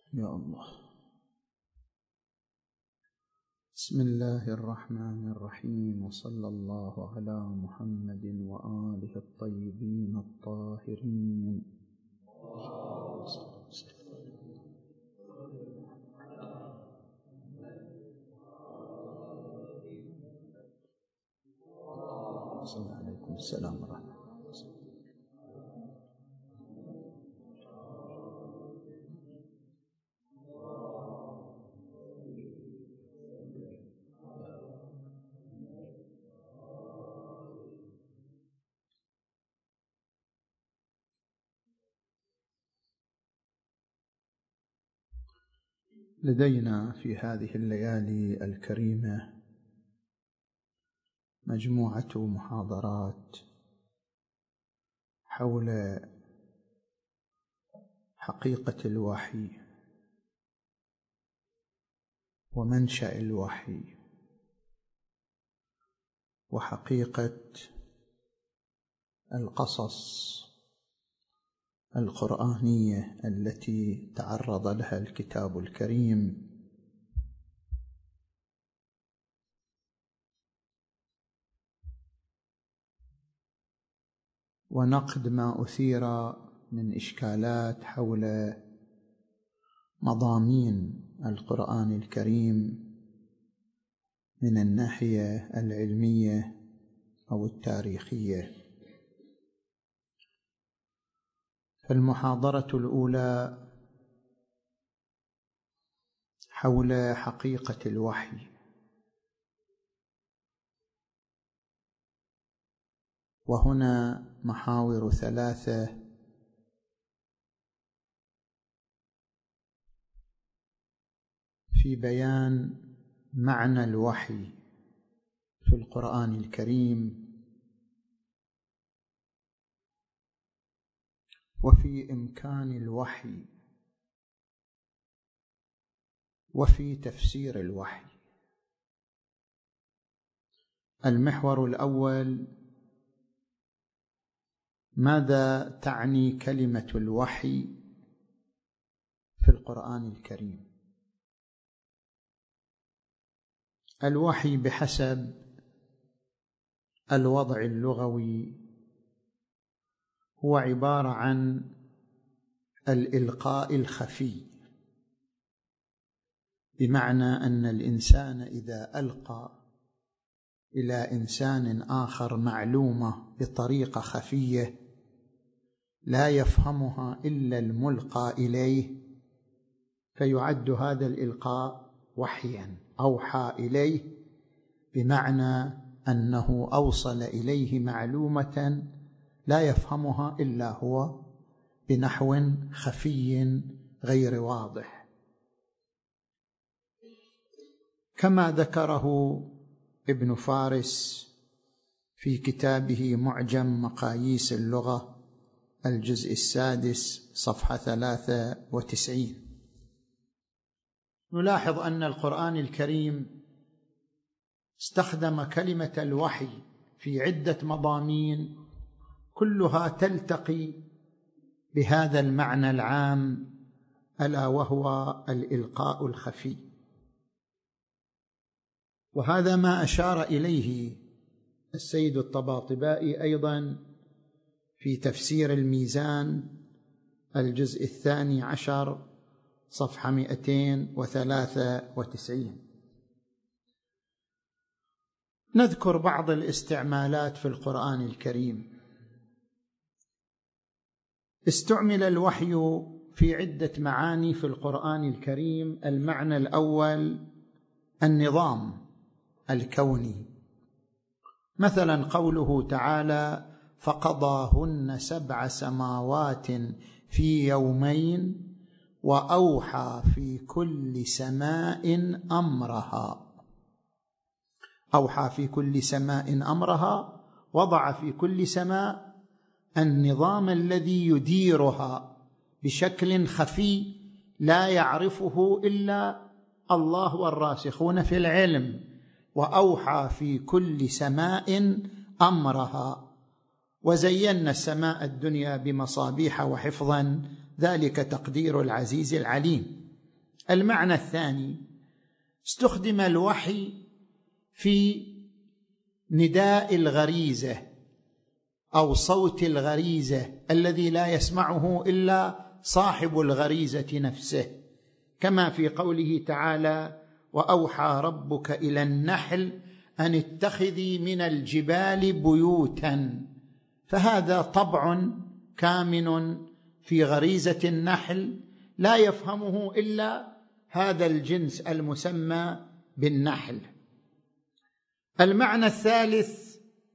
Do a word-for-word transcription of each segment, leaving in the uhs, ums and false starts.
يا الله. بسم الله الرحمن الرحيم، وصلى الله على محمد وآله الطيبين الطاهرين. صلى عليكم السلام ورحمة الله. لدينا في هذه الليالي الكريمة مجموعة محاضرات حول حقيقة الوحي ومنشأ الوحي وحقيقة القصص القرآنية التي تعرض لها الكتاب الكريم، ونقد ما أثير من إشكالات حول مضامين القرآن الكريم من الناحية العلمية أو التاريخية. المحاضرة الأولى حول حقيقة الوحي، وهنا محاور ثلاثة في بيان معنى الوحي في القرآن الكريم، وفي إمكان الوحي، وفي تفسير الوحي. المحور الأول: ماذا تعني كلمة الوحي في القرآن الكريم؟ الوحي بحسب الوضع اللغوي هو عبارة عن الإلقاء الخفي، بمعنى أن الإنسان إذا ألقى إلى إنسان آخر معلومة بطريقة خفية لا يفهمها إلا الملقى إليه، فيعد هذا الإلقاء وحيا، أوحى إليه، بمعنى أنه أوصل إليه معلومة لا يفهمها إلا هو بنحو خفي غير واضح. كما ذكره ابن فارس في كتابه معجم مقاييس اللغة الجزء السادس صفحة ثلاثة وتسعين. نلاحظ أن القرآن الكريم استخدم كلمة الوحي في عدة مضامين كلها تلتقي بهذا المعنى العام، ألا وهو الإلقاء الخفي. وهذا ما أشار إليه السيد الطباطبائي أيضا في تفسير الميزان الجزء الثاني عشر صفحة مئتين وثلاثة وتسعين. نذكر بعض الاستعمالات في القرآن الكريم. استعمل الوحي في عدة معاني في القرآن الكريم. المعنى الأول: النظام الكوني، مثلا قوله تعالى: فقضاهن سبع سماوات في يومين وأوحى في كل سماء أمرها. أوحى في كل سماء أمرها، وضع في كل سماء النظام الذي يديرها بشكل خفي لا يعرفه إلا الله والراسخون في العلم. وأوحى في كل سماء أمرها. وزينا السماء الدنيا بمصابيح وحفظا، ذلك تقدير العزيز العليم. المعنى الثاني: استخدم الوحي في نداء الغريزة أو صوت الغريزة الذي لا يسمعه إلا صاحب الغريزة نفسه، كما في قوله تعالى: وأوحى ربك إلى النحل أن اتخذي من الجبال بيوتا. فهذا طبع كامن في غريزة النحل لا يفهمه إلا هذا الجنس المسمى بالنحل. المعنى الثالث: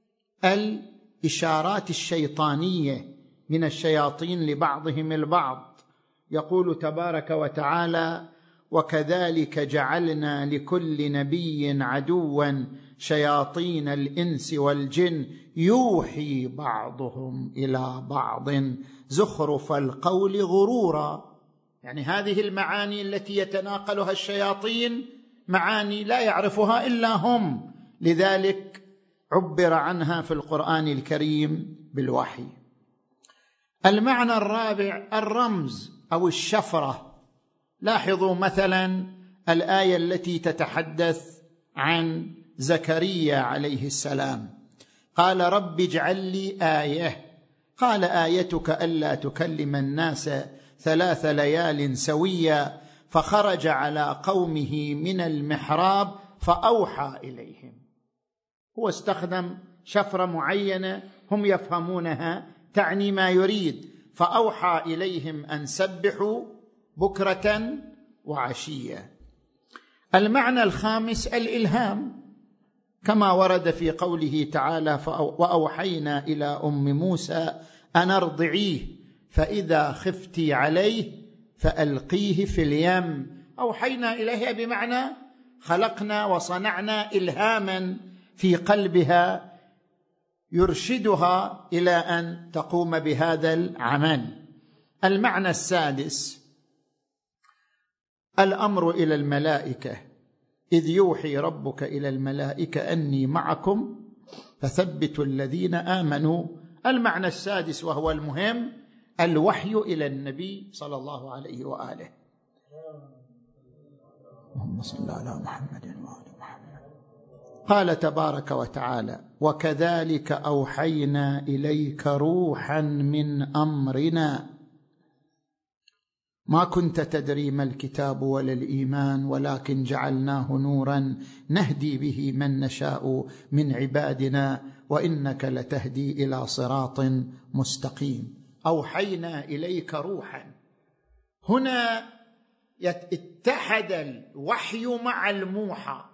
الإشارات الشيطانية من الشياطين لبعضهم البعض. يقول تبارك وتعالى: وكذلك جعلنا لكل نبي عدوا شياطين الإنس والجن يوحي بعضهم إلى بعض زخرف القول غرورا. يعني هذه المعاني التي يتناقلها الشياطين معاني لا يعرفها إلا هم، لذلك عبر عنها في القرآن الكريم بالوحي. المعنى الرابع: الرمز أو الشفرة. لاحظوا مثلا الآية التي تتحدث عن زكريا عليه السلام، قال: رب اجعل لي آية. قال: آيتك ألا تكلم الناس ثلاث ليال سويا، فخرج على قومه من المحراب فأوحى إليهم. هو استخدم شفرة معينة هم يفهمونها تعني ما يريد، فأوحى إليهم أن سبحوا بكرة وعشية. المعنى الخامس: الإلهام، كما ورد في قوله تعالى: وأوحينا إلى أم موسى أن ارضعيه فإذا خفتي عليه فألقيه في اليم. أوحينا إليها بمعنى خلقنا وصنعنا إلهاما في قلبها يرشدها إلى أن تقوم بهذا العمل. المعنى السادس: الأمر إلى الملائكة، إذ يوحي ربك إلى الملائكة أني معكم فثبتوا الذين آمنوا. المعنى السادس وهو المهم: الوحي إلى النبي صلى الله عليه وآله. اللهم صل على محمد وآل محمد. قال تبارك وتعالى: وكذلك أوحينا إليك روحا من أمرنا ما كنت تدري ما الكتاب ولا الإيمان ولكن جعلناه نورا نهدي به من نشاء من عبادنا وإنك لتهدي إلى صراط مستقيم. أوحينا إليك روحا، هنا اتحد الوحي مع الموحى.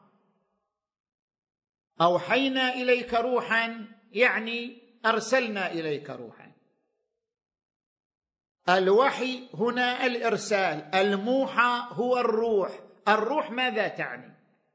أوحينا إليك روحا يعني أرسلنا إليك روحا. الوحي هنا الإرسال، الموحى هو الروح. الروح ماذا تعني؟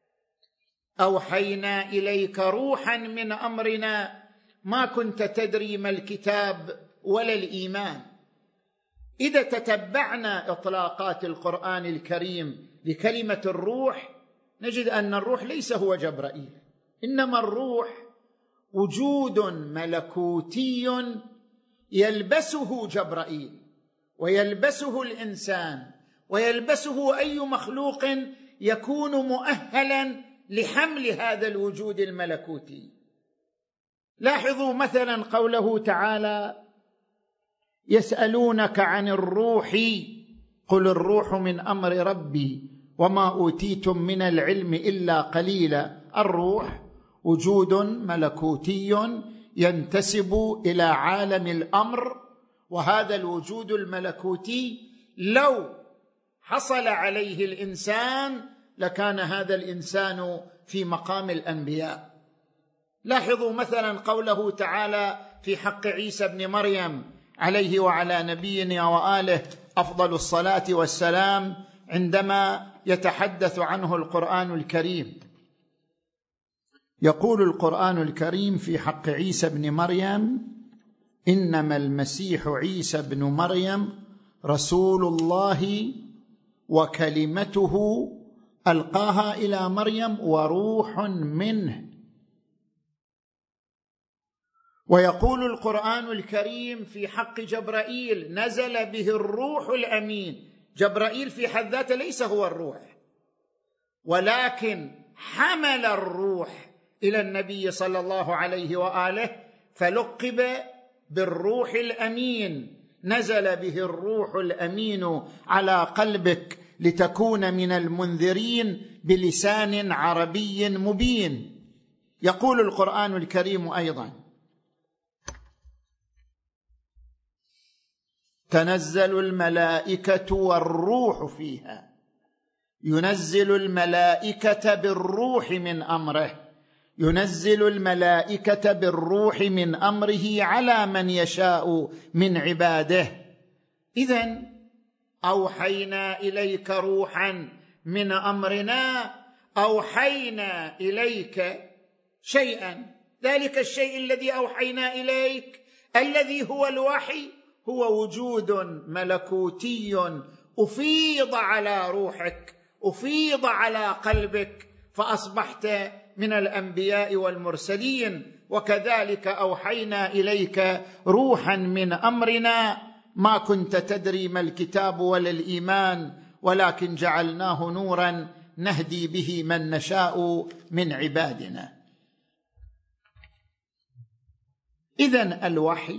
أوحينا إليك روحا من أمرنا ما كنت تدري ما الكتاب ولا الإيمان. إذا تتبعنا إطلاقات القرآن الكريم لكلمة الروح نجد أن الروح ليس هو جبرائيل، إنما الروح وجود ملكوتي يلبسه جبرائيل ويلبسه الإنسان ويلبسه أي مخلوق يكون مؤهلا لحمل هذا الوجود الملكوتي. لاحظوا مثلا قوله تعالى: يسألونك عن الروح قل الروح من أمر ربي وما أوتيتم من العلم إلا قليلا. الروح وجود ملكوتي ينتسب إلى عالم الأمر، وهذا الوجود الملكوتي لو حصل عليه الإنسان لكان هذا الإنسان في مقام الأنبياء. لاحظوا مثلا قوله تعالى في حق عيسى بن مريم عليه وعلى نبينا وآله أفضل الصلاة والسلام عندما يتحدث عنه القرآن الكريم. يقول القرآن الكريم في حق عيسى بن مريم: إنما المسيح عيسى بن مريم رسول الله وكلمته ألقاها إلى مريم وروح منه. ويقول القرآن الكريم في حق جبرائيل: نزل به الروح الأمين. جبرائيل في حد ذاته ليس هو الروح، ولكن حمل الروح إلى النبي صلى الله عليه وآله فلقب بالروح الأمين. نزل به الروح الأمين على قلبك لتكون من المنذرين بلسان عربي مبين. يقول القرآن الكريم أيضا: تنزل الملائكة والروح فيها. ينزل الملائكة بالروح من أمره، ينزل الملائكة بالروح من أمره على من يشاء من عباده. إذن أوحينا إليك روحا من أمرنا، أوحينا إليك شيئا، ذلك الشيء الذي أوحينا إليك الذي هو الوحي هو وجود ملكوتي أفيض على روحك، أفيض على قلبك، فأصبحت من الأنبياء والمرسلين. وكذلك أوحينا إليك روحا من أمرنا ما كنت تدري ما الكتاب ولا الإيمان ولكن جعلناه نورا نهدي به من نشاء من عبادنا. إذن الوحي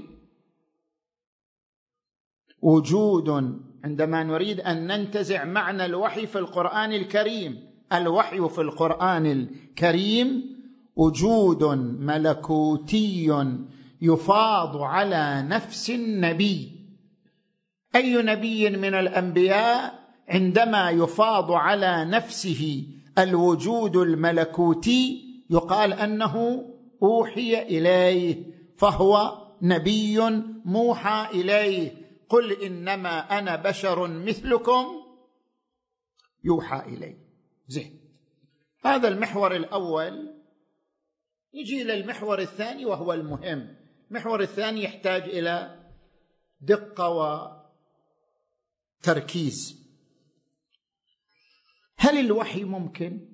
وجود، عندما نريد أن ننتزع معنى الوحي في القرآن الكريم، الوحي في القرآن الكريم وجود ملكوتي يفاض على نفس النبي. أي نبي من الأنبياء عندما يفاض على نفسه الوجود الملكوتي يقال أنه أوحي إليه، فهو نبي موحى إليه. قل إنما أنا بشر مثلكم يوحى إلي. زين، هذا المحور الأول. يجي إلى المحور الثاني وهو المهم. المحور الثاني يحتاج إلى دقة وتركيز. هل الوحي ممكن؟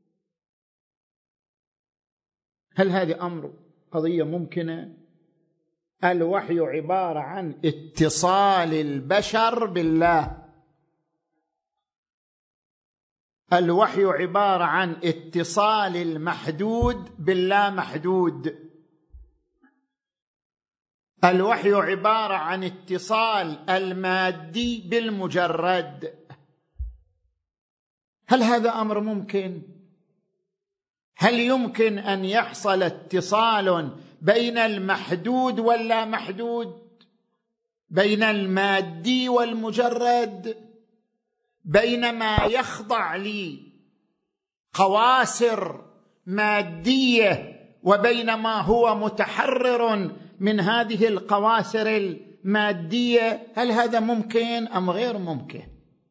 هل هذا أمر قضية ممكنة؟ الوحي عبارة عن اتصال البشر بالله، الوحي عبارة عن اتصال المحدود باللا محدود، الوحي عبارة عن اتصال المادي بالمجرد. هل هذا أمر ممكن؟ هل يمكن أن يحصل اتصال بين المحدود واللا محدود، بين المادي والمجرد، بين ما يخضع لقواصر مادية وبين ما هو متحرر من هذه القواصر المادية؟ هل هذا ممكن أم غير ممكن؟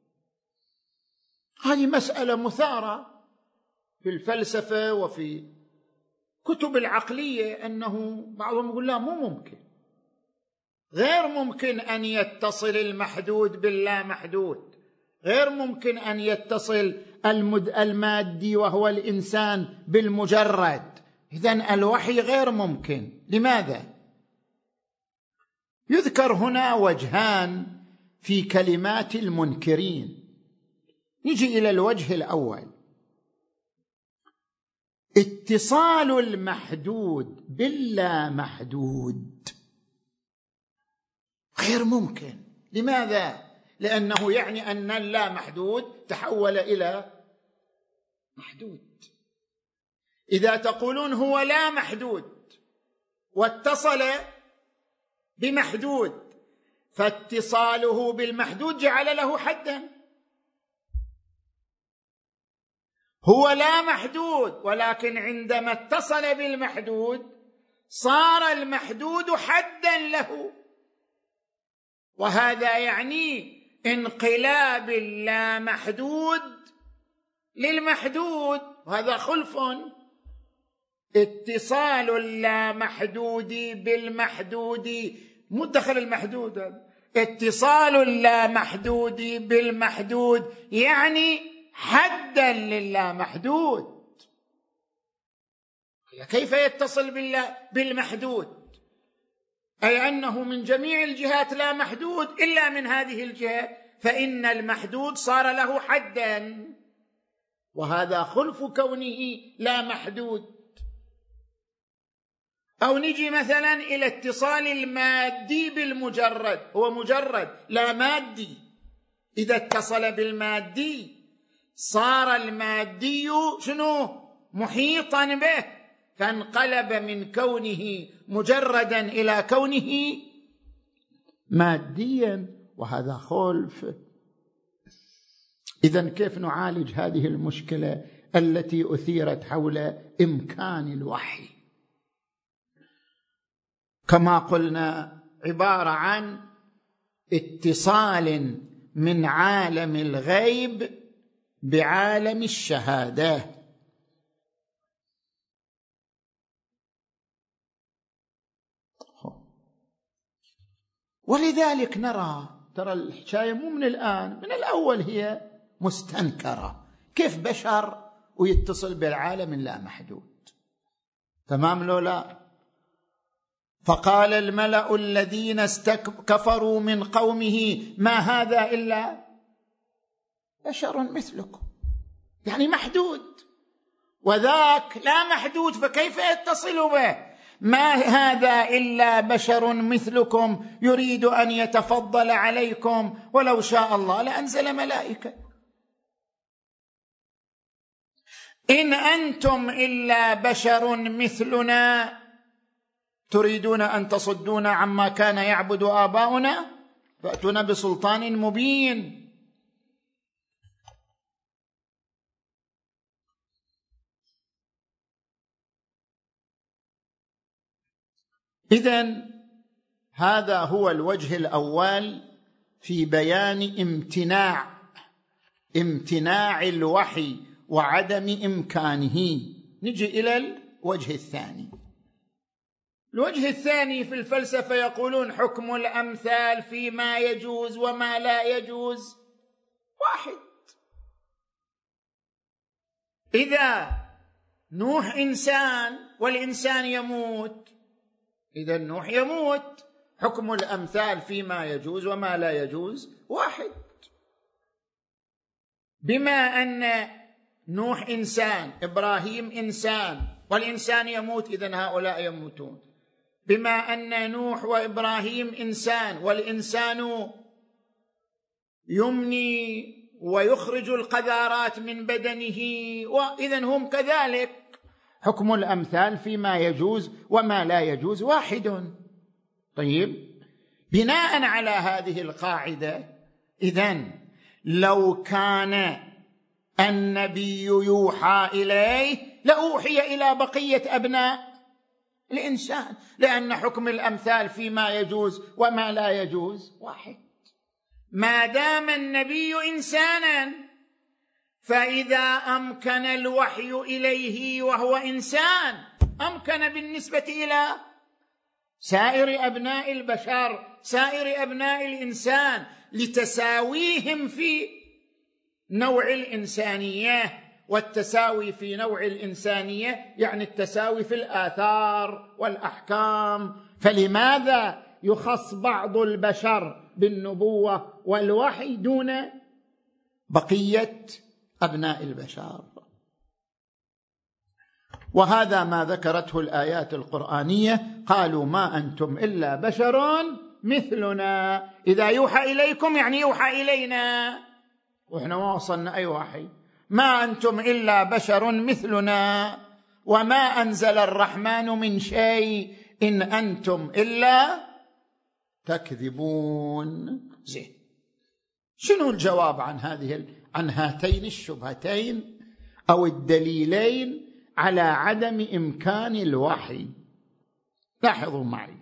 هذه مسألة مثارة في الفلسفة وفي كتب العقلية، أنه بعضهم يقول لا مو ممكن، غير ممكن أن يتصل المحدود باللا محدود، غير ممكن أن يتصل المد... المادي وهو الإنسان بالمجرد. إذن الوحي غير ممكن. لماذا؟ يذكر هنا وجهان في كلمات المنكرين. نجي إلى الوجه الأول: اتصال المحدود باللا محدود غير ممكن. لماذا؟ لأنه يعني أن اللا محدود تحول إلى محدود. إذا تقولون هو لا محدود واتصل بمحدود، فاتصاله بالمحدود جعل له حدا. هو لا محدود، ولكن عندما اتصل بالمحدود صار المحدود حدا له، وهذا يعني انقلاب اللا محدود للمحدود، وهذا خلف. اتصال اللا محدود بالمحدود مدخل المحدود، اتصال اللا محدود بالمحدود يعني حدا للا محدود. كيف يتصل بالله بالمحدود؟ أي أنه من جميع الجهات لا محدود إلا من هذه الجهة، فإن المحدود صار له حدا، وهذا خلف كونه لا محدود. أو نجي مثلا إلى اتصال المادي بالمجرد، هو مجرد لا مادي، إذا اتصل بالمادي صار المادي شنو؟ محيطا به، فانقلب من كونه مجردا إلى كونه ماديا، وهذا خلف. إذن كيف نعالج هذه المشكلة التي أثيرت حول إمكان الوحي؟ كما قلنا عبارة عن اتصال من عالم الغيب بعالم الشهادة. ولذلك نرى ترى الحكاية مو من الآن، من الأول هي مستنكرة، كيف بشر ويتصل بالعالم اللامحدود؟ تمام لو لا؟ فقال الملأ الذين استكبروا من قومه ما هذا إلا بشر مثلكم، يعني محدود، وذاك لا محدود، فكيف يتصل به؟ ما هذا إلا بشر مثلكم يريد أن يتفضل عليكم، ولو شاء الله لأنزل ملائكة. إن أنتم إلا بشر مثلنا تريدون أن تصدونا عما كان يعبد آباؤنا فأتونا بسلطان مبين. إذن هذا هو الوجه الأول في بيان امتناع امتناع الوحي وعدم إمكانه. نجي إلى الوجه الثاني. الوجه الثاني في الفلسفة يقولون حكم الأمثال فيما يجوز وما لا يجوز واحد. إذا نوح إنسان والإنسان يموت، إذا نوح يموت، حكم الأمثال فيما يجوز وما لا يجوز واحد. بما أن نوح إنسان، إبراهيم إنسان، والإنسان يموت، إذن هؤلاء يموتون. بما أن نوح وإبراهيم إنسان، والإنسان يمني ويخرج القذارات من بدنه، وإذن هم كذلك، حكم الأمثال فيما يجوز وما لا يجوز واحد. طيب، بناء على هذه القاعدة، إذن لو كان النبي يوحى إليه لأوحي إلى بقية أبناء الإنسان، لأن حكم الأمثال فيما يجوز وما لا يجوز واحد. ما دام النبي إنسانا، فإذا أمكن الوحي إليه وهو إنسان أمكن بالنسبة إلى سائر أبناء البشر، سائر أبناء الإنسان، لتساويهم في نوع الإنسانية. والتساوي في نوع الإنسانية يعني التساوي في الآثار والأحكام. فلماذا يخص بعض البشر بالنبوة والوحي دون بقية أبناء البشر؟ وهذا ما ذكرته الآيات القرآنية، قالوا ما أنتم إلا بشر مثلنا. إذا يوحى إليكم يعني يوحى إلينا، وإحنا ما وصلنا أي وحي. ما أنتم إلا بشر مثلنا وما أنزل الرحمن من شيء إن أنتم إلا تكذبون. زين، شنو الجواب عن هذه عن هاتين الشبهتين أو الدليلين على عدم إمكان الوحي؟ لاحظوا معي،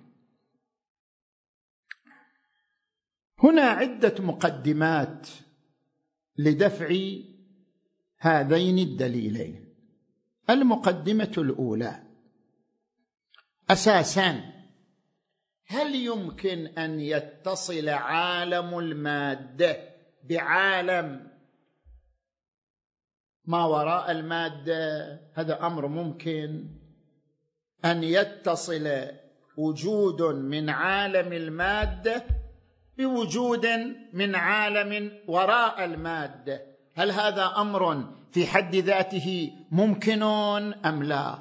هنا عدة مقدمات لدفع هذين الدليلين. المقدمة الأولى، أساساً هل يمكن أن يتصل عالم المادة بعالم ما وراء المادة؟ هذا أمر ممكن، أن يتصل وجود من عالم المادة بوجود من عالم وراء المادة. هل هذا أمر في حد ذاته ممكن أم لا؟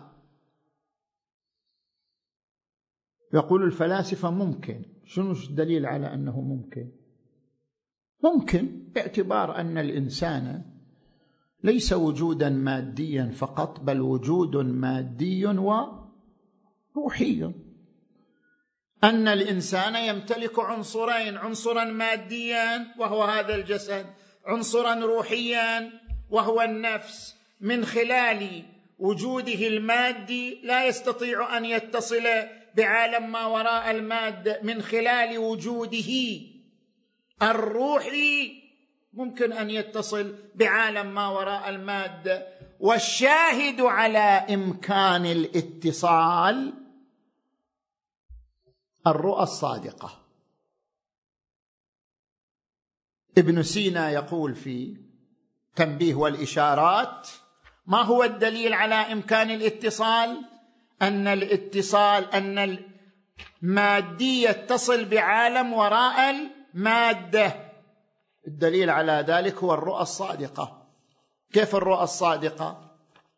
يقول الفلاسفة ممكن. شنو الدليل على أنه ممكن؟ ممكن باعتبار أن الإنسان ليس وجودا ماديا فقط، بل وجود مادي وروحي. أن الإنسان يمتلك عنصرين: عنصرا ماديا وهو هذا الجسد، عنصرا روحيا وهو النفس. من خلال وجوده المادي لا يستطيع أن يتصل بعالم ما وراء المادة، من خلال وجوده الروحي ممكن أن يتصل بعالم ما وراء المادة. والشاهد على إمكان الاتصال الرؤى الصادقة. ابن سينا يقول في تنبيه والإشارات: ما هو الدليل على إمكان الاتصال؟ أن الاتصال أن المادية تصل بعالم وراء المادة. الدليل على ذلك هو الرؤى الصادقة. كيف الرؤى الصادقة؟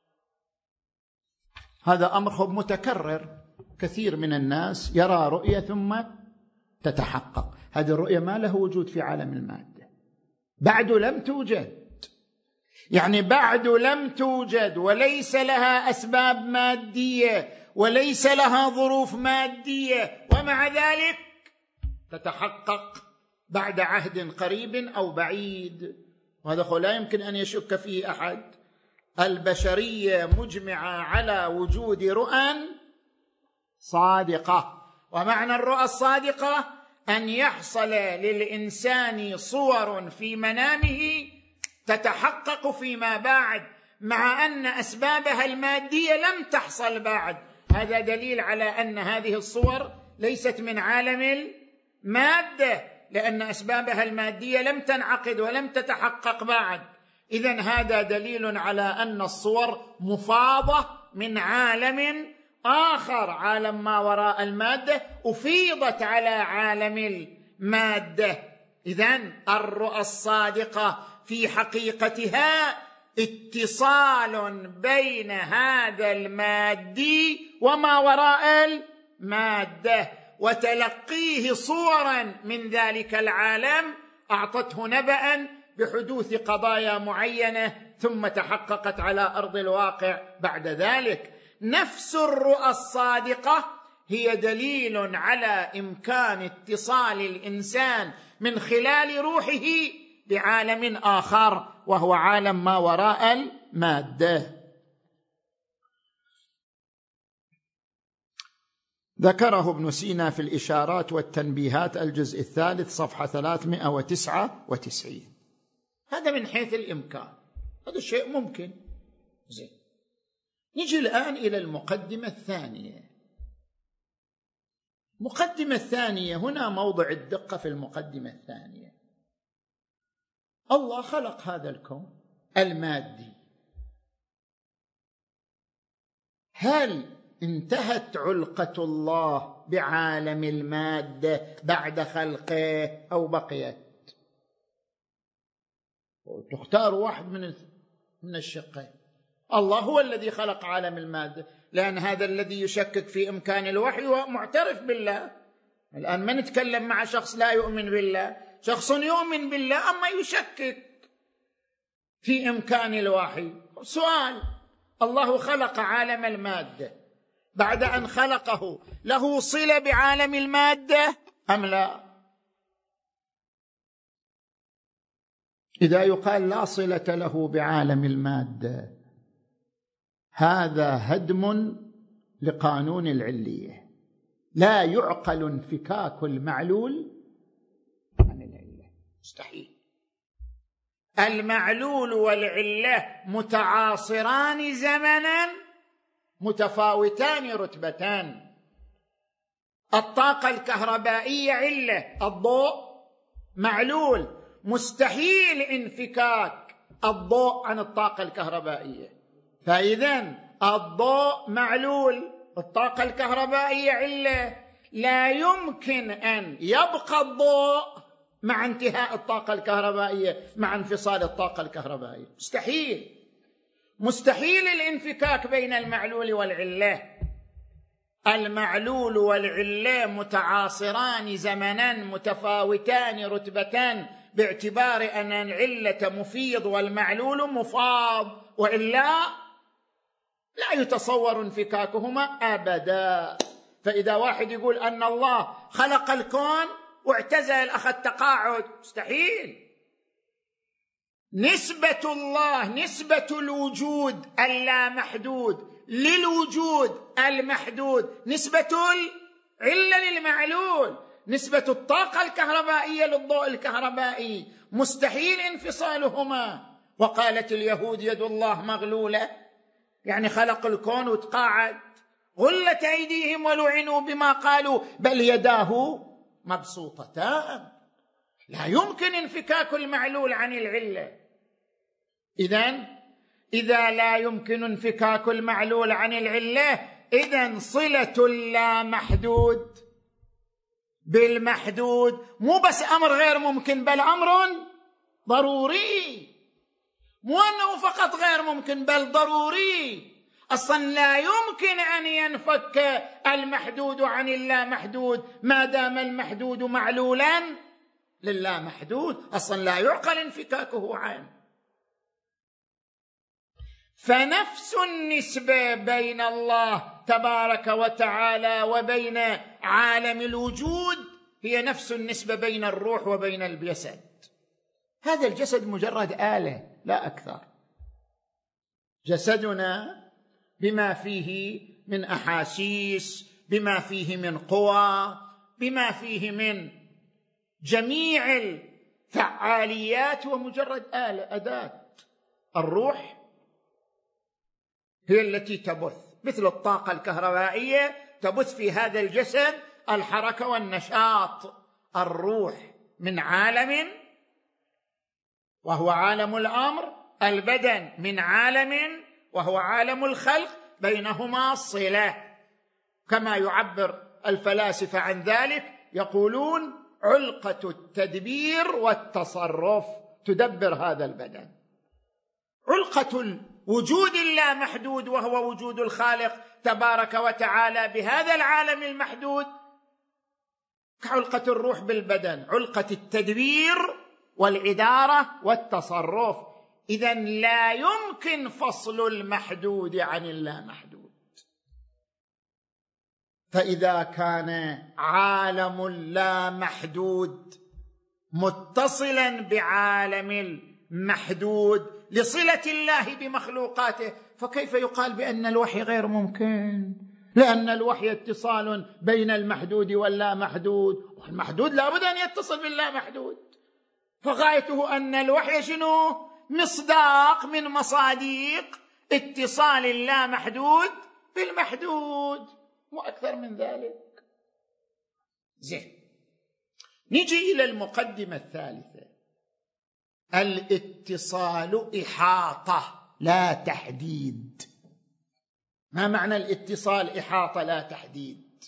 هذا أمر متكرر، كثير من الناس يرى رؤية ثم تتحقق. هذه الرؤية ما له وجود في عالم المادة، بعد لم توجد، يعني بعد لم توجد وليس لها أسباب مادية وليس لها ظروف مادية، ومع ذلك تتحقق بعد عهد قريب أو بعيد. وهذا لا يمكن أن يشك فيه أحد. البشرية مجمعة على وجود رؤى صادقة. ومعنى الرؤى الصادقة أن يحصل للإنسان صور في منامه تتحقق فيما بعد، مع أن أسبابها المادية لم تحصل بعد. هذا دليل على أن هذه الصور ليست من عالم المادة، لأن أسبابها المادية لم تنعقد ولم تتحقق بعد. إذن هذا دليل على أن الصور مفاضة من عالم آخر، عالم ما وراء المادة، أفيضت على عالم المادة. إذن الرؤى الصادقة في حقيقتها اتصال بين هذا المادي وما وراء المادة، وتلقيه صورا من ذلك العالم أعطته نبأ بحدوث قضايا معينة ثم تحققت على أرض الواقع بعد ذلك. نفس الرؤى الصادقة هي دليل على إمكان اتصال الإنسان من خلال روحه بعالم آخر، وهو عالم ما وراء المادة. ذكره ابن سينا في الإشارات والتنبيهات الجزء الثالث صفحة ثلاثمائة وتسعة وتسعين. هذا من حيث الإمكان، هذا الشيء ممكن. زين، نجي الآن إلى المقدمة الثانية. المقدمة الثانية هنا موضع الدقة. في المقدمة الثانية الله خلق هذا الكون المادي. هل انتهت علقة الله بعالم المادة بعد خلقه أو بقيت؟ تختار واحد من من الشقين. الله هو الذي خلق عالم المادة، لأن هذا الذي يشكك في إمكان الوحي هو معترف بالله. الآن ما نتكلم مع شخص لا يؤمن بالله، شخص يؤمن بالله أما يشكك في إمكان الوحي. سؤال: الله خلق عالم المادة، بعد أن خلقه له صلة بعالم المادة أم لا؟ إذا يقال لا صلة له بعالم المادة، هذا هدم لقانون العلية. لا يعقل انفكاك المعلول عن العلة، مستحيل. المعلول والعلة متعاصران زمنا، متفاوتان رتبتان. الطاقة الكهربائية علة، الضوء معلول، مستحيل انفكاك الضوء عن الطاقة الكهربائية. فإذن الضوء معلول، الطاقة الكهربائية علة، لا يمكن أن يبقى الضوء مع انتهاء الطاقة الكهربائية، مع انفصال الطاقة الكهربائية. مستحيل مستحيل الانفكاك بين المعلول والعلة. المعلول والعلة متعاصران زمنا، متفاوتان رتبتان، باعتبار أن العلة مفيض والمعلول مفاض، وإلا لا يتصور انفكاكهما أبدا. فإذا واحد يقول أن الله خلق الكون واعتزل أخذ تقاعد، مستحيل. نسبة الله، نسبة الوجود اللامحدود للوجود المحدود، نسبة العلة للمعلول، نسبة الطاقة الكهربائية للضوء الكهربائي، مستحيل انفصالهما. وقالت اليهود يد الله مغلولة، يعني خلق الكون وتقاعد. غلت أيديهم ولعنوا بما قالوا بل يداه مبسوطتان. لا يمكن انفكاك المعلول عن العلة. إذن إذا لا يمكن انفكاك المعلول عن العلة، إذن صلة اللامحدود بالمحدود مو بس أمر غير ممكن، بل أمر ضروري. مو أنه فقط غير ممكن بل ضروري. أصلا لا يمكن أن ينفك المحدود عن اللامحدود ما دام المحدود معلولا للامحدود، أصلا لا يعقل انفكاكه عنه. فنفس النسبة بين الله تبارك وتعالى وبين عالم الوجود هي نفس النسبة بين الروح وبين الجسد. هذا الجسد مجرد آلة لا أكثر. جسدنا بما فيه من أحاسيس، بما فيه من قوى، بما فيه من جميع الفعاليات، ومجرد آلة، أداة. الروح هي التي تبث، مثل الطاقة الكهربائية تبث في هذا الجسد الحركة والنشاط. الروح من عالم وهو عالم الأمر، البدن من عالم وهو عالم الخلق، بينهما صلة. كما يعبر الفلاسفة عن ذلك، يقولون علقة التدبير والتصرف تدبر هذا البدن. علقة الوجود اللامحدود وهو وجود الخالق تبارك وتعالى بهذا العالم المحدود كعلقة الروح بالبدن، علقة التدبير والإدارة والتصرف. إذن لا يمكن فصل المحدود عن اللامحدود. فإذا كان عالم اللامحدود متصلا بعالم المحدود لصلة الله بمخلوقاته، فكيف يقال بأن الوحي غير ممكن؟ لأن الوحي اتصال بين المحدود واللامحدود، والمحدود لابد أن يتصل باللامحدود. فغايته أن الوحي شنو؟ مصداق من مصاديق اتصال اللامحدود بالمحدود، مو أكثر من ذلك. زين، نجي إلى المقدمة الثالثة. الاتصال إحاطة لا تحديد. ما معنى الاتصال إحاطة لا تحديد؟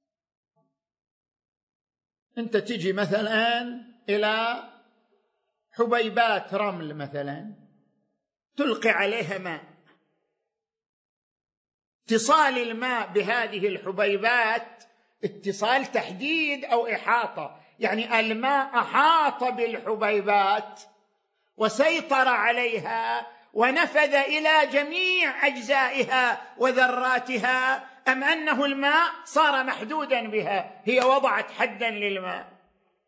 أنت تجي مثلا إلى حبيبات رمل مثلا، تلقي عليها ماء. اتصال الماء بهذه الحبيبات اتصال تحديد أو إحاطة، يعني الماء أحاط بالحبيبات وسيطر عليها ونفذ إلى جميع أجزائها وذراتها، أم أنه الماء صار محدودا بها، هي وضعت حدا للماء؟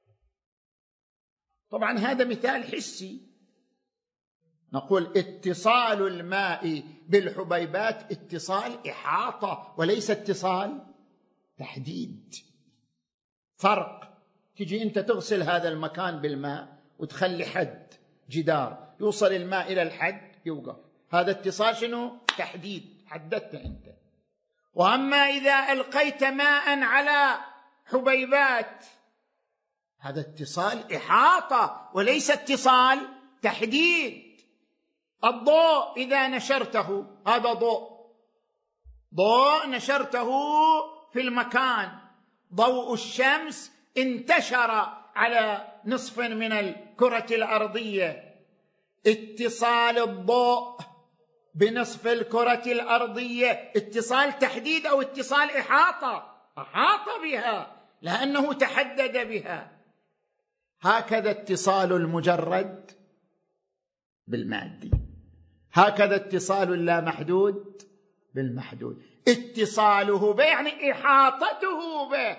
طبعا هذا مثال حسي. نقول اتصال الماء بالحبيبات اتصال إحاطة وليس اتصال تحديد. فرق. تجي أنت تغسل هذا المكان بالماء وتخلي حد جدار، يوصل الماء إلى الحد يوقف، هذا اتصال شنو؟ تحديد، حددت أنت. وأما إذا ألقيت ماء على حبيبات، هذا اتصال إحاطة وليس اتصال تحديد. الضوء إذا نشرته، هذا ضوء، ضوء نشرته في المكان، ضوء الشمس انتشر على نصف من الكرة الأرضية، اتصال الضوء بنصف الكرة الأرضية اتصال تحديد أو اتصال إحاطة؟ أحاط بها لأنه تحدد بها. هكذا اتصال المجرد بالمادي، هكذا اتصال اللامحدود بالمحدود. اتصاله به يعني إحاطته به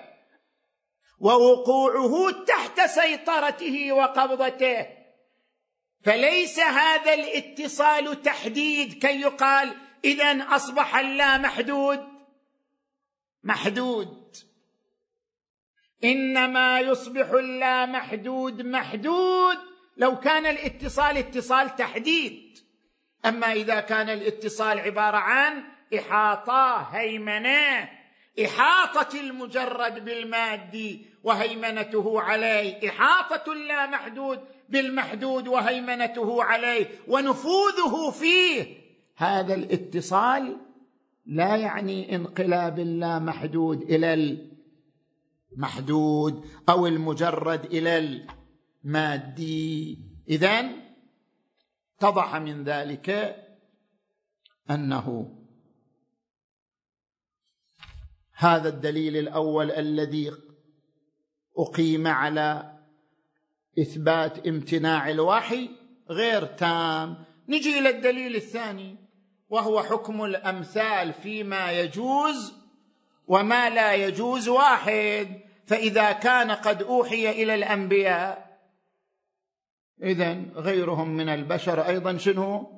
ووقوعه تحت سيطرته وقبضته، فليس هذا الاتصال تحديد كي يقال إذن أصبح اللامحدود محدود، إنما يصبح اللامحدود محدود لو كان الاتصال اتصال تحديد. أما إذا كان الاتصال عبارة عن إحاطة هيمنة، إحاطة المجرد بالمادي وهيمنته عليه، إحاطة اللامحدود بالمحدود وهيمنته عليه ونفوذه فيه، هذا الاتصال لا يعني انقلاب اللامحدود إلى المحدود أو المجرد إلى المادي. إذن اتضح من ذلك أنه هذا الدليل الأول الذي أقيم على إثبات امتناع الوحي غير تام. نجي إلى الدليل الثاني وهو حكم الأمثال فيما يجوز وما لا يجوز واحد. فإذا كان قد أوحي إلى الأنبياء إذن غيرهم من البشر أيضا شنو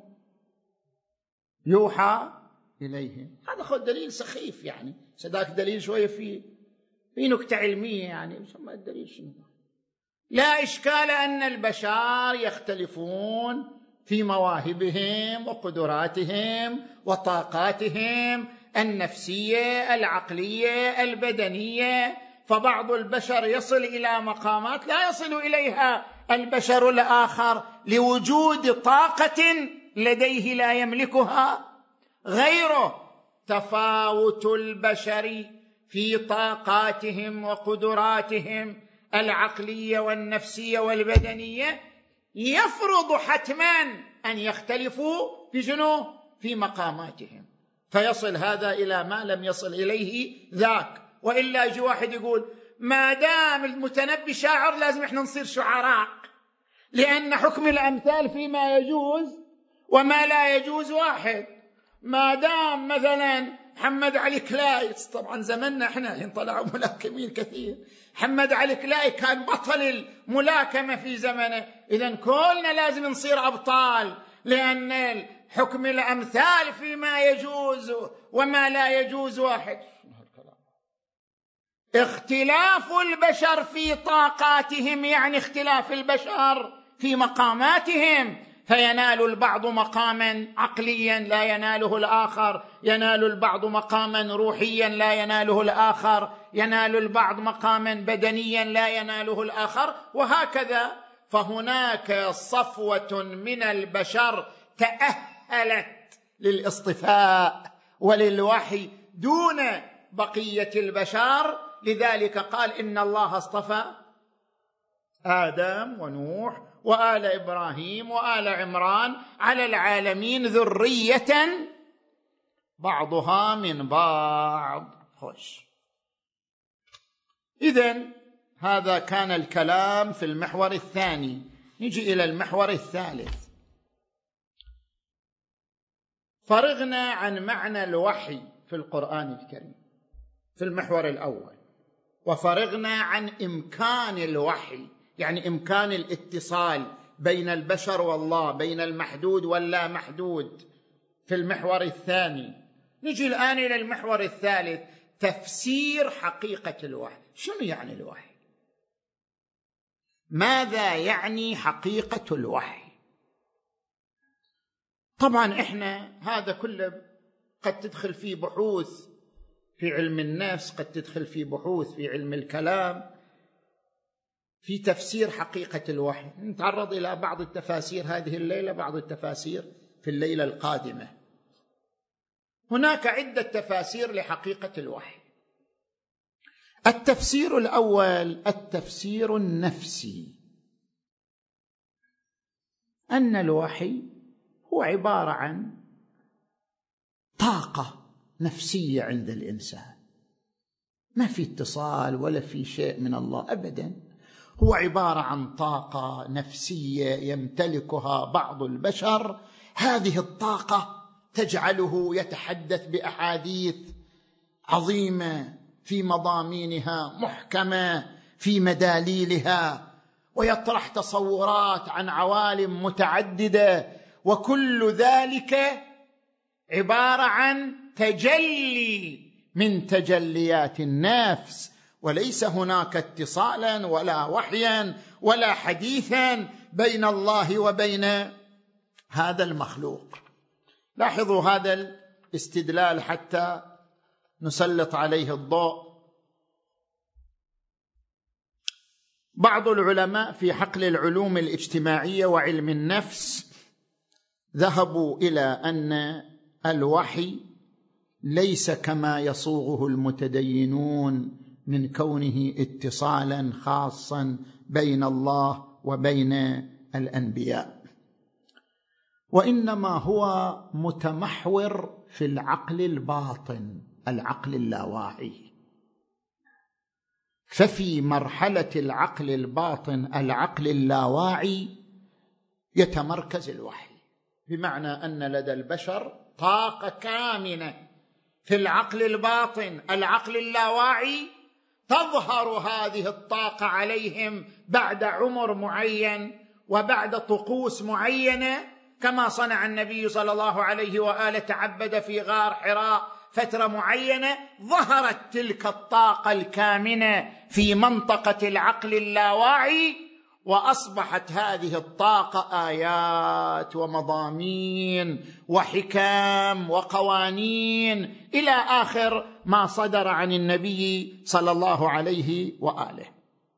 يوحى إليهم. هذا خذ دليل سخيف يعني، سداك دليل شوية فيه في نكتة علمية يعني، يسمى الدليل شنو. لا إشكال أن البشر يختلفون في مواهبهم وقدراتهم وطاقاتهم النفسية العقلية البدنية، فبعض البشر يصل إلى مقامات لا يصل إليها البشر الآخر لوجود طاقة لديه لا يملكها غيره. تفاوت البشر في طاقاتهم وقدراتهم العقلية والنفسية والبدنية يفرض حتما أن يختلفوا في شنو؟ في مقاماتهم، فيصل هذا إلى ما لم يصل إليه ذاك. وإلا يجي واحد يقول ما دام المتنبي شاعر لازم احنا نصير شعراء، لأن حكم الأمثال فيما يجوز وما لا يجوز واحد. ما دام مثلا محمد علي كلاي، طبعا زمننا احنا الحين طلعوا ملاكمين كثير، محمد علي كلاي كان بطل الملاكمة في زمنه، إذن كلنا لازم نصير أبطال، لأن حكم الأمثال فيما يجوز وما لا يجوز واحد. اختلاف البشر في طاقاتهم يعني اختلاف البشر في مقاماتهم، فينال البعض مقاما عقليا لا يناله الآخر، ينال البعض مقاما روحيا لا يناله الآخر، ينال البعض مقاما بدنيا لا يناله الآخر، وهكذا. فهناك صفوة من البشر تأهلت للاصطفاء وللوحي دون بقية البشر، لذلك قال إن الله اصطفى آدم ونوح وآل إبراهيم وآل عمران على العالمين ذرية بعضها من بعض. خوش. إذن هذا كان الكلام في المحور الثاني. نجي إلى المحور الثالث. فرغنا عن معنى الوحي في القرآن الكريم في المحور الأول، وفرغنا عن إمكان الوحي يعني إمكان الاتصال بين البشر والله، بين المحدود واللا محدود في المحور الثاني. نجي الآن إلى المحور الثالث، تفسير حقيقة الوحي. شنو يعني الوحي؟ ماذا يعني حقيقة الوحي؟ طبعا إحنا هذا كله قد تدخل فيه بحوث في علم النفس، قد تدخل فيه بحوث في علم الكلام في تفسير حقيقة الوحي. نتعرض إلى بعض التفاسير هذه الليلة، بعض التفاسير في الليلة القادمة. هناك عدة تفاسير لحقيقة الوحي. التفسير الأول التفسير النفسي، أن الوحي هو عبارة عن طاقة نفسية عند الإنسان، ما في اتصال ولا في شيء من الله أبدا، هو عبارة عن طاقة نفسية يمتلكها بعض البشر. هذه الطاقة تجعله يتحدث بأحاديث عظيمة في مضامينها محكمة في مداليلها، ويطرح تصورات عن عوالم متعددة، وكل ذلك عبارة عن تجلي من تجليات النفس، وليس هناك اتصالا ولا وحيا ولا حديثا بين الله وبين هذا المخلوق. لاحظوا هذا الاستدلال حتى نسلط عليه الضوء. بعض العلماء في حقل العلوم الاجتماعية وعلم النفس ذهبوا إلى أن الوحي ليس كما يصوغه المتدينون من كونه اتصالا خاصا بين الله وبين الأنبياء، وإنما هو متمحور في العقل الباطن، العقل اللاواعي. ففي مرحلة العقل الباطن العقل اللاواعي يتمركز الوحي، بمعنى أن لدى البشر طاقة كامنة في العقل الباطن العقل اللاواعي، تظهر هذه الطاقة عليهم بعد عمر معين وبعد طقوس معينة، كما صنع النبي صلى الله عليه وآله، تعبد في غار حراء فترة معينة، ظهرت تلك الطاقة الكامنة في منطقة العقل اللاواعي، وأصبحت هذه الطاقة آيات ومضامين وحكام وقوانين إلى آخر ما صدر عن النبي صلى الله عليه وآله.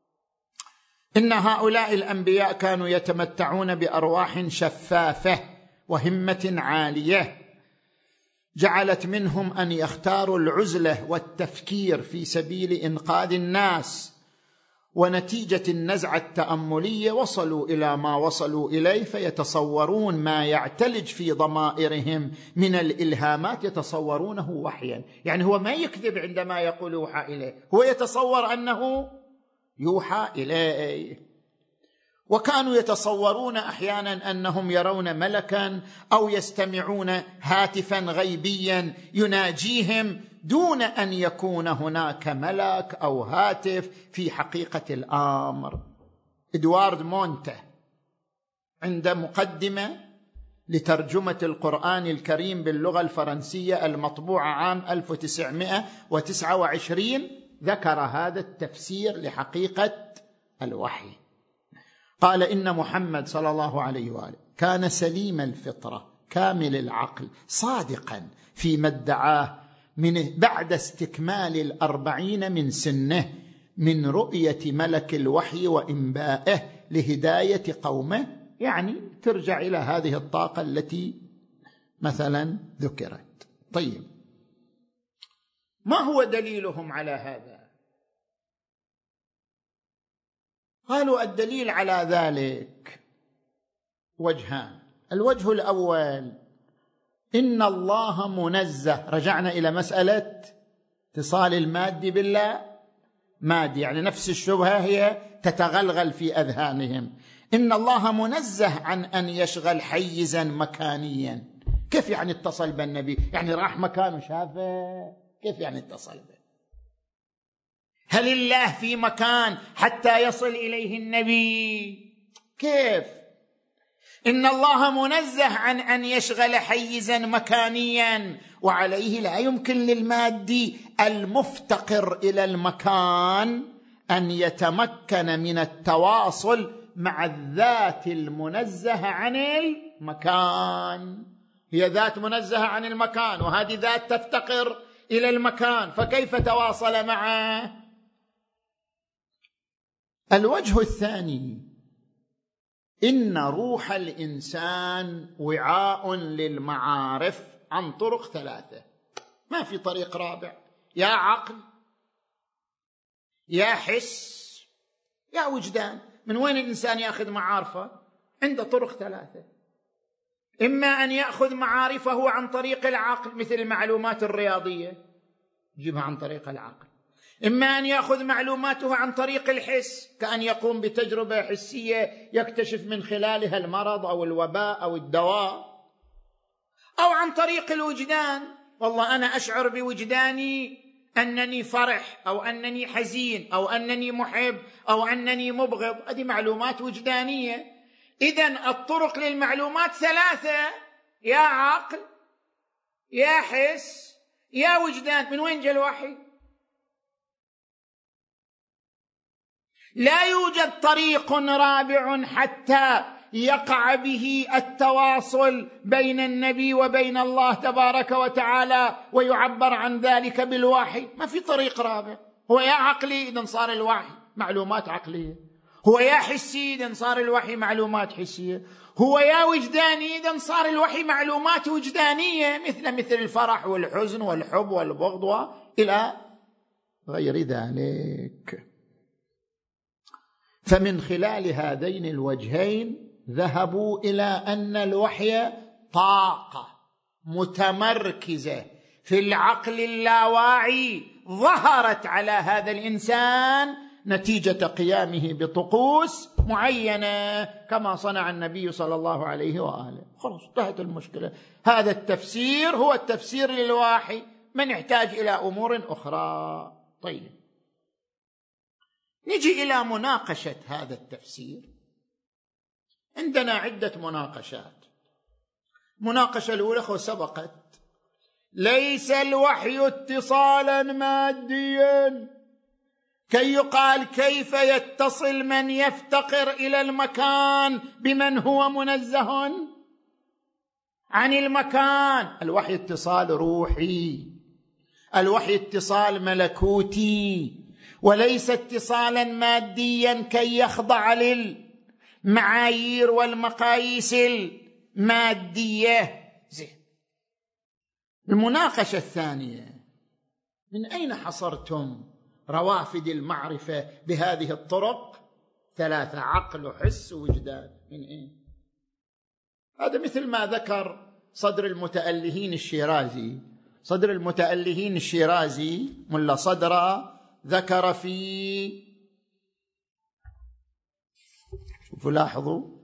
إن هؤلاء الأنبياء كانوا يتمتعون بأرواح شفافة وهمة عالية، جعلت منهم أن يختاروا العزلة والتفكير في سبيل إنقاذ الناس، ونتيجة النزعة التأملية وصلوا إلى ما وصلوا إليه، فيتصورون ما يعتلج في ضمائرهم من الإلهامات يتصورونه وحيا. يعني هو ما يكذب عندما يقول يوحى إليه، هو يتصور أنه يوحى إليه. وكانوا يتصورون أحيانا أنهم يرون ملكا أو يستمعون هاتفا غيبيا يناجيهم، دون أن يكون هناك ملك أو هاتف في حقيقة الأمر. إدوارد مونته عند مقدمة لترجمة القرآن الكريم باللغة الفرنسية المطبوعة عام ألف وتسعمائة وتسعة وعشرين ذكر هذا التفسير لحقيقة الوحي. قال إن محمد صلى الله عليه وآله كان سليم الفطرة كامل العقل صادقا فيما ادعاه من بعد استكمال الأربعين من سنه من رؤية ملك الوحي وإنبائه لهداية قومه. يعني ترجع إلى هذه الطاقة التي مثلا ذكرت. طيب، ما هو دليلهم على هذا؟ قالوا الدليل على ذلك وجهان. الوجه الأول إن الله منزه، رجعنا إلى مسألة اتصال المادي بالله مادي، يعني نفس الشبهة هي تتغلغل في أذهانهم. إن الله منزه عن أن يشغل حيزا مكانيا. كيف يعني اتصل بالنبي؟ يعني راح مكان وشافه؟ كيف يعني اتصل به؟ هل الله في مكان حتى يصل إليه النبي؟ كيف؟ إن الله منزه عن أن يشغل حيزا مكانيا، وعليه لا يمكن للمادي المفتقر إلى المكان أن يتمكن من التواصل مع الذات المنزهة عن المكان. هي ذات منزهة عن المكان، وهذه ذات تفتقر إلى المكان، فكيف تواصل معه؟ الوجه الثاني إن روح الإنسان وعاء للمعارف عن طرق ثلاثة، ما في طريق رابع. يا عقل يا حس يا وجدان. من وين الإنسان يأخذ معارفه؟ عنده طرق ثلاثة: إما أن يأخذ معارفه عن طريق العقل مثل المعلومات الرياضية يجيبها عن طريق العقل، إما أن يأخذ معلوماته عن طريق الحس كأن يقوم بتجربة حسية يكتشف من خلالها المرض أو الوباء أو الدواء، أو عن طريق الوجدان، والله أنا أشعر بوجداني أنني فرح أو أنني حزين أو أنني محب أو أنني مبغض، هذه معلومات وجدانية. إذن الطرق للمعلومات ثلاثة: يا عقل يا حس يا وجدان. من وين جاء الوحي؟ لا يوجد طريق رابع حتى يقع به التواصل بين النبي وبين الله تبارك وتعالى ويعبر عن ذلك بالوحي. ما في طريق رابع. هو يا عقلي إذن صار الوحي معلومات عقلية، هو يا حسي إذن صار الوحي معلومات حسية، هو يا وجداني إذن صار الوحي معلومات وجدانية مثل مثل الفرح والحزن والحب والبغض وإلى غير ذلك. فمن خلال هذين الوجهين ذهبوا إلى أن الوحي طاقة متمركزة في العقل اللاواعي ظهرت على هذا الإنسان نتيجة قيامه بطقوس معينة كما صنع النبي صلى الله عليه وآله. خلاص انتهت المشكلة. هذا التفسير هو التفسير للوحي، من يحتاج إلى أمور أخرى. طيب، نجي إلى مناقشة هذا التفسير. عندنا عدة مناقشات. مناقشة الأولى خو سبقت: ليس الوحي اتصالا ماديا كي يقال كيف يتصل من يفتقر إلى المكان بمن هو منزه عن المكان. الوحي اتصال روحي، الوحي اتصال ملكوتي، وليس اتصالا ماديا كي يخضع للمعايير والمقاييس المادية. زين. المناقشة الثانية: من أين حصرتم روافد المعرفة بهذه الطرق؟ ثلاثة: عقل وحس ووجدان. من أين؟ هذا مثل ما ذكر صدر المتألهين الشيرازي. صدر المتألهين الشيرازي ملا صدر ذكر في، شوفوا لاحظوا،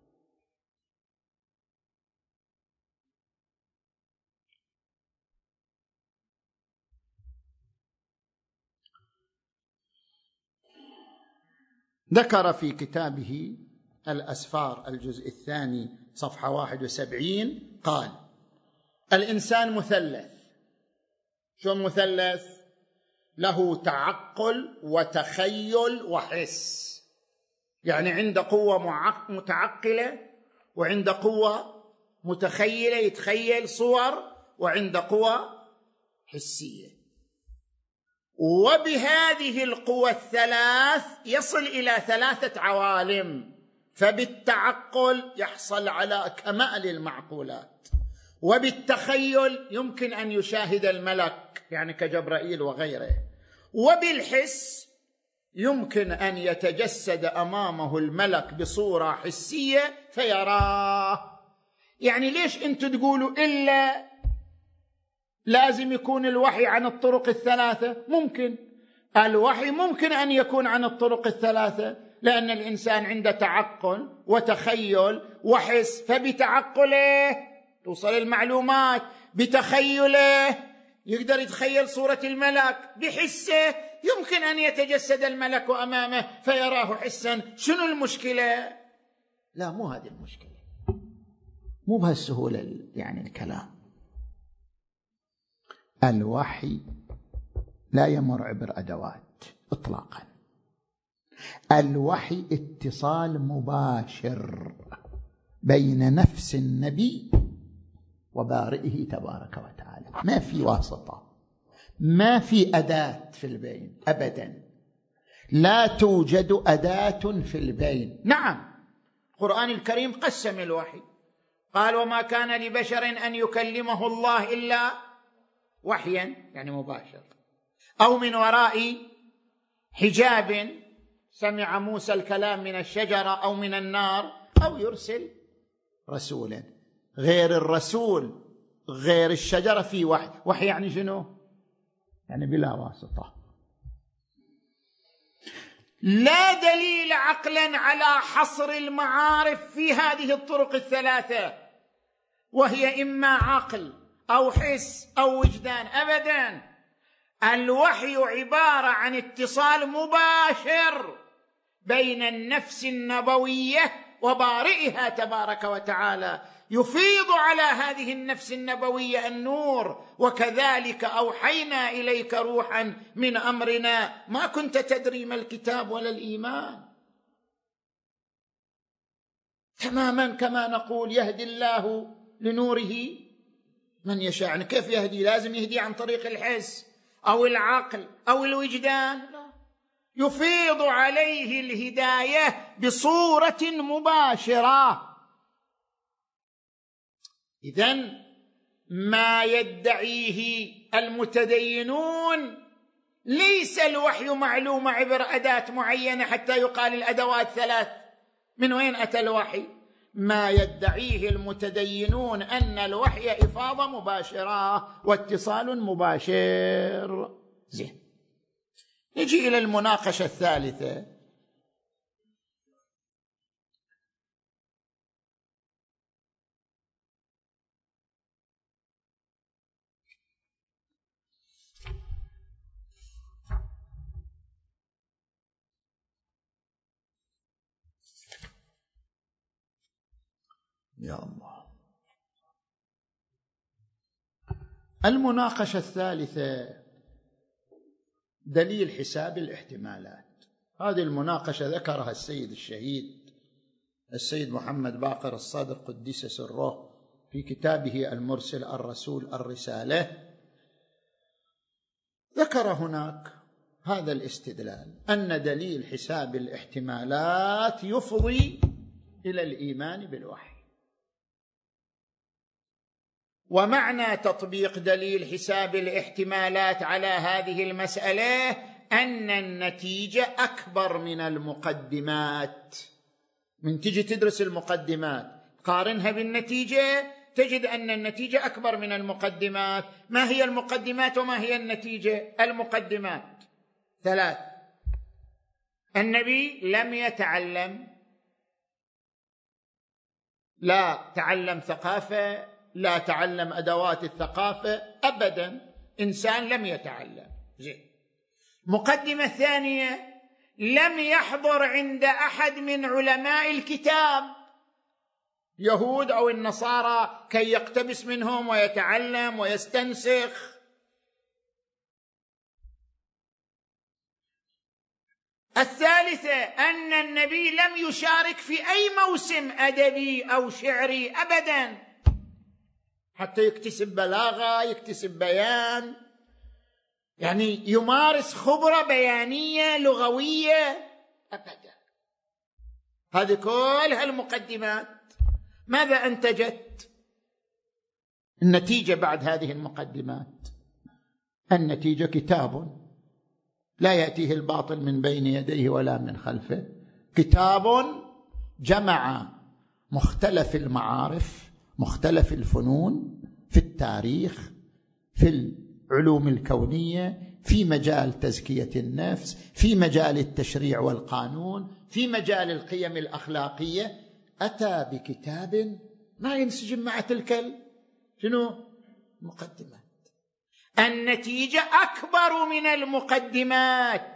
ذكر في كتابه الأسفار الجزء الثاني صفحة واحد وسبعين قال: الإنسان مثلث. شو مثلث؟ له تعقل وتخيل وحس، يعني عنده قوة متعقلة وعنده قوة متخيلة يتخيل صور، وعنده قوة حسية. وبهذه القوى الثلاث يصل إلى ثلاثة عوالم. فبالتعقل يحصل على كمال المعقولات، وبالتخيل يمكن أن يشاهد الملك يعني كجبرائيل وغيره، وبالحس يمكن أن يتجسد أمامه الملك بصورة حسية فيراه. يعني ليش أنتم تقولوا إلا لازم يكون الوحي عن الطرق الثلاثة؟ ممكن الوحي ممكن أن يكون عن الطرق الثلاثة، لأن الإنسان عنده تعقل وتخيل وحس، فبتعقله توصل المعلومات، بتخيله يقدر يتخيل صورة الملك، بحسه يمكن أن يتجسد الملك أمامه فيراه حسا. شنو المشكلة؟ لا، مو هذه المشكلة، مو بهالسهولة يعني الكلام. الوحي لا يمر عبر أدوات إطلاقا. الوحي اتصال مباشر بين نفس النبي وبارئه تبارك وتعالى، ما في واسطة، ما في أداة في البين أبدا، لا توجد أداة في البين. نعم، القرآن الكريم قسم الوحي، قال: وما كان لبشر أن يكلمه الله إلا وحيا، يعني مباشر، أو من وراء حجاب سمع موسى الكلام من الشجرة أو من النار، أو يرسل رسولا. غير الرسول غير الشجرة في وحي. وحي يعني شنو؟ يعني بلا واسطة. لا دليل عقلا على حصر المعارف في هذه الطرق الثلاثة، وهي إما عقل أو حس أو وجدان، أبدا. الوحي عبارة عن اتصال مباشر بين النفس النبوية وبارئها تبارك وتعالى، يفيض على هذه النفس النبوية النور. وكذلك أوحينا إليك روحا من أمرنا ما كنت تدري ما الكتاب ولا الإيمان. تماما كما نقول يهدي الله لنوره من يشاء. يعني كيف يهدي؟ لازم يهدي عن طريق الحس أو العقل أو الوجدان؟ لا، يفيض عليه الهداية بصورة مباشرة. إذن ما يدعيه المتدينون ليس الوحي معلومة عبر أداة معينة حتى يقال الأدوات ثلاث. من وين أتى الوحي؟ ما يدعيه المتدينون أن الوحي إفاضة مباشرة واتصال مباشر. زين، نجي إلى المناقشة الثالثة. يا الله. المناقشة الثالثة دليل حساب الاحتمالات. هذه المناقشة ذكرها السيد الشهيد السيد محمد باقر الصادق قدس سره في كتابه المرسل الرسول الرسالة. ذكر هناك هذا الاستدلال أن دليل حساب الاحتمالات يفضي إلى الإيمان بالوحي. ومعنى تطبيق دليل حساب الاحتمالات على هذه المسألة أن النتيجة أكبر من المقدمات. من تجي تدرس المقدمات قارنها بالنتيجة تجد أن النتيجة أكبر من المقدمات. ما هي المقدمات وما هي النتيجة؟ المقدمات ثلاث. النبي لم يتعلم، لا تعلم ثقافة، لا تعلم أدوات الثقافة أبدا، إنسان لم يتعلم. زين. مقدمة ثانية، لم يحضر عند أحد من علماء الكتاب يهود أو النصارى كي يقتبس منهم ويتعلم ويستنسخ. الثالثة أن النبي لم يشارك في أي موسم أدبي أو شعري أبدا حتى يكتسب بلاغة، يكتسب بيان، يعني يمارس خبرة بيانية لغوية أبدا. هذه كل هالمقدمات ماذا أنتجت؟ النتيجة بعد هذه المقدمات، النتيجة كتاب لا يأتيه الباطل من بين يديه ولا من خلفه، كتاب جمع مختلف المعارف، مختلف الفنون في التاريخ، في العلوم الكونية، في مجال تزكية النفس، في مجال التشريع والقانون، في مجال القيم الأخلاقية. أتى بكتاب ما ينسجم مع تلك شنو؟ مقدمات. النتيجة أكبر من المقدمات.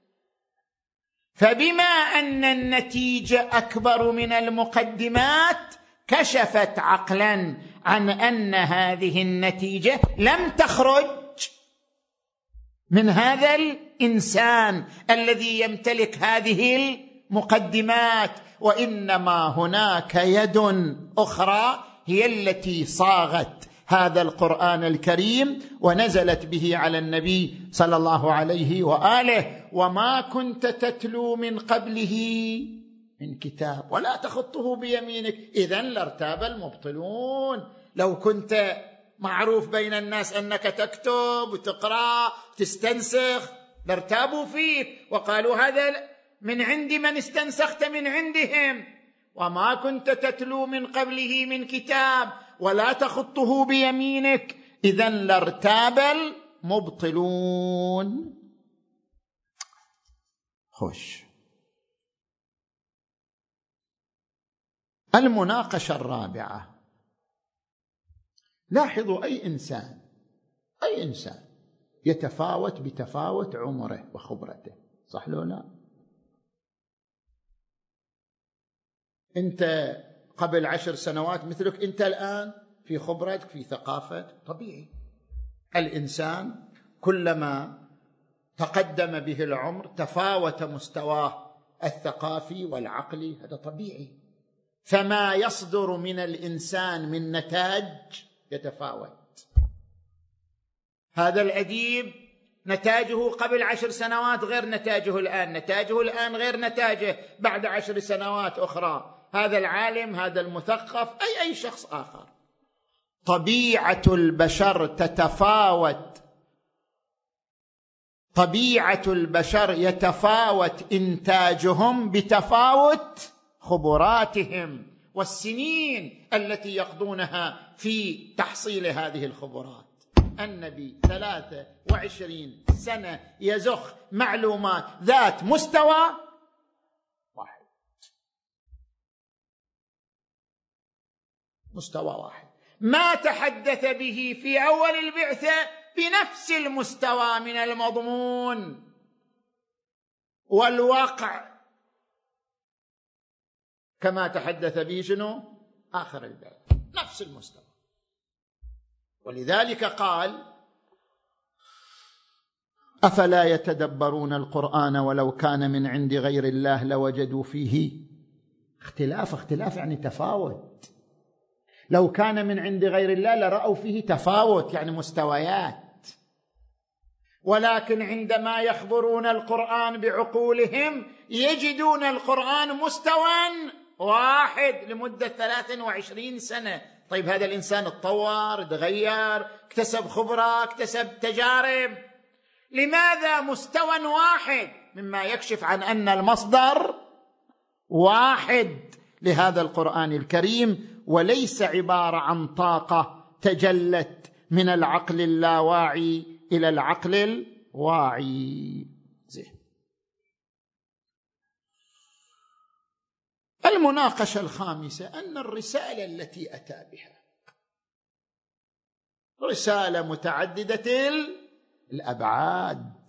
فبما أن النتيجة أكبر من المقدمات كشفت عقلا عن أن هذه النتيجة لم تخرج من هذا الإنسان الذي يمتلك هذه المقدمات، وإنما هناك يد أخرى هي التي صاغت هذا القرآن الكريم ونزلت به على النبي صلى الله عليه وآله. وما كنت تتلو من قبله من كتاب ولا تخطه بيمينك إذن لارتاب المبطلون. لو كنت معروف بين الناس أنك تكتب وتقرأ تستنسخ لارتابوا فيك وقالوا هذا من عند من استنسخت من عندهم، وما كنت تتلو من قبله من كتاب ولا تخطه بيمينك، إذن لارتاب المبطلون. خوش. المناقشة الرابعة. لاحظوا أي إنسان أي إنسان يتفاوت بتفاوت عمره وخبرته، صح لو لا؟ أنت قبل عشر سنوات مثلك أنت الآن في خبرتك في ثقافتك، طبيعي. الإنسان كلما تقدم به العمر تفاوت مستواه الثقافي والعقلي، هذا طبيعي. فما يصدر من الإنسان من نتاج يتفاوت. هذا الأديب نتاجه قبل عشر سنوات غير نتاجه الآن، نتاجه الآن غير نتاجه بعد عشر سنوات أخرى. هذا العالم، هذا المثقف، أي أي شخص آخر. طبيعة البشر تتفاوت، طبيعة البشر يتفاوت إنتاجهم بتفاوت خبراتهم والسنين التي يقضونها في تحصيل هذه الخبرات. النبي ثلاثة وعشرين سنة يزخ معلومات ذات مستوى واحد، مستوى واحد، ما تحدث به في أول البعثة بنفس المستوى من المضمون والواقع كما تحدث به شنو آخر البعثة، نفس المستوى. ولذلك قال: أفلا يتدبرون القرآن ولو كان من عند غير الله لوجدوا فيه اختلاف. اختلاف يعني تفاوت. لو كان من عند غير الله لرأوا فيه تفاوت، يعني مستويات. ولكن عندما يخبرون القرآن بعقولهم يجدون القرآن مستوى واحد لمدة ثلاث وعشرين سنة. طيب هذا الإنسان اتطور، تغير، اكتسب خبرة، اكتسب تجارب. لماذا مستوى واحد؟ مما يكشف عن أن المصدر واحد لهذا القرآن الكريم، وليس عبارة عن طاقة تجلت من العقل اللاواعي إلى العقل الواعي. زين. المناقشة الخامسة أن الرسالة التي أتى بها رسالة متعددة الأبعاد.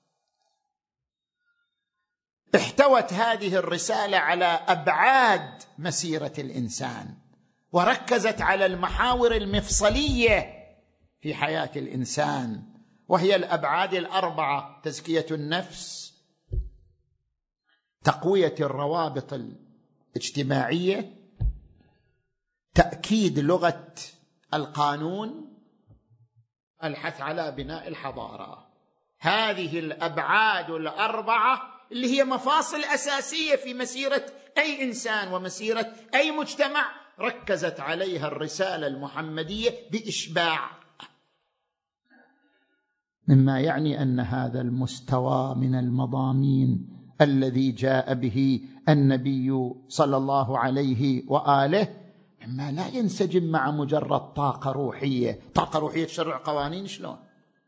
احتوت هذه الرسالة على أبعاد مسيرة الإنسان، وركزت على المحاور المفصلية في حياة الإنسان، وهي الأبعاد الأربعة: تزكية النفس، تقوية الروابط الاجتماعية، تأكيد لغة القانون، الحث على بناء الحضارة. هذه الأبعاد الأربعة اللي هي مفاصل أساسية في مسيرة أي إنسان ومسيرة أي مجتمع، ركزت عليها الرسالة المحمدية بإشباع، مما يعني أن هذا المستوى من المضامين الذي جاء به النبي صلى الله عليه وآله مما لا ينسجم مع مجرد طاقة روحية. طاقة روحية تشرع قوانين، شلون؟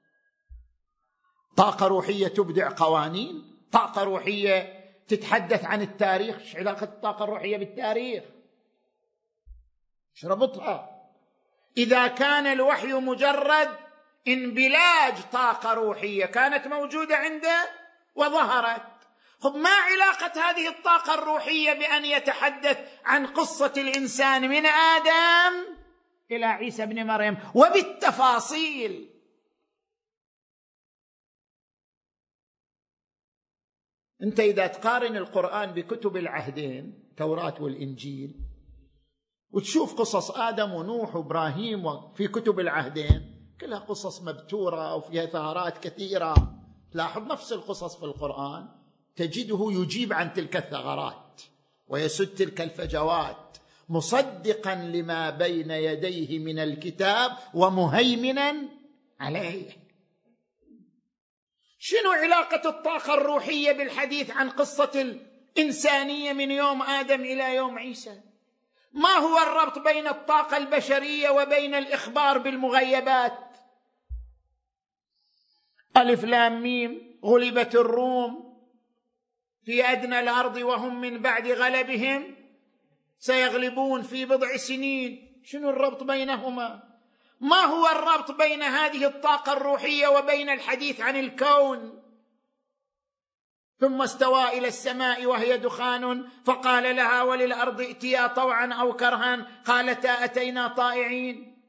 طاقة روحية تبدع قوانين؟ طاقة روحية تتحدث عن التاريخ؟ ايش علاقة الطاقة الروحية بالتاريخ؟ ايش ربطها؟ إذا كان الوحي مجرد انبلاج طاقة روحية كانت موجودة عنده وظهرت، طب ما علاقة هذه الطاقة الروحية بأن يتحدث عن قصة الإنسان من آدم إلى عيسى بن مريم وبالتفاصيل؟ أنت إذا تقارن القرآن بكتب العهدين التوراة والإنجيل وتشوف قصص آدم ونوح وإبراهيم في كتب العهدين كلها قصص مبتورة وفيها ثغرات كثيرة، تلاحظ نفس القصص في القرآن تجده يجيب عن تلك الثغرات ويسد تلك الفجوات، مصدقا لما بين يديه من الكتاب ومهيمنا عليه. شنو علاقة الطاقة الروحية بالحديث عن قصة الإنسانية من يوم آدم إلى يوم عيسى؟ ما هو الربط بين الطاقة البشرية وبين الإخبار بالمغيبات؟ ألف لام ميم، غلبت الروم في أدنى الأرض وهم من بعد غلبهم سيغلبون في بضع سنين. شنو الربط بينهما؟ ما هو الربط بين هذه الطاقة الروحية وبين الحديث عن الكون؟ ثم استوى إلى السماء وهي دخان فقال لها وللأرض ائتيا طوعا أو كرها قالتا أتينا طائعين.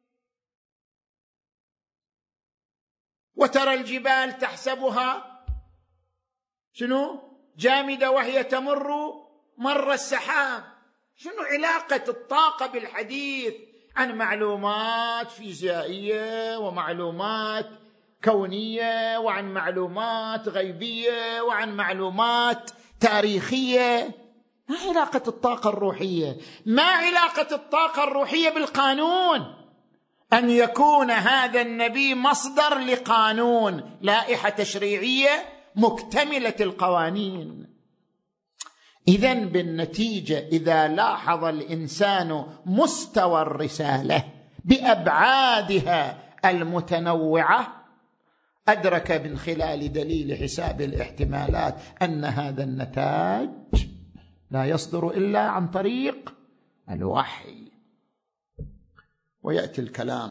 وترى الجبال تحسبها شنو؟ جامدة وهي تمر مر السحاب. شنو علاقة الطاقة بالحديث عن معلومات فيزيائية ومعلومات كونية وعن معلومات غيبية وعن معلومات تاريخية؟ ما علاقة الطاقة الروحية؟ ما علاقة الطاقة الروحية بالقانون؟ أن يكون هذا النبي مصدر لقانون، لائحة تشريعية مكتملة القوانين. إذن بالنتيجة إذا لاحظ الإنسان مستوى الرسالة بأبعادها المتنوعة أدرك من خلال دليل حساب الاحتمالات أن هذا النتاج لا يصدر إلا عن طريق الوحي. ويأتي الكلام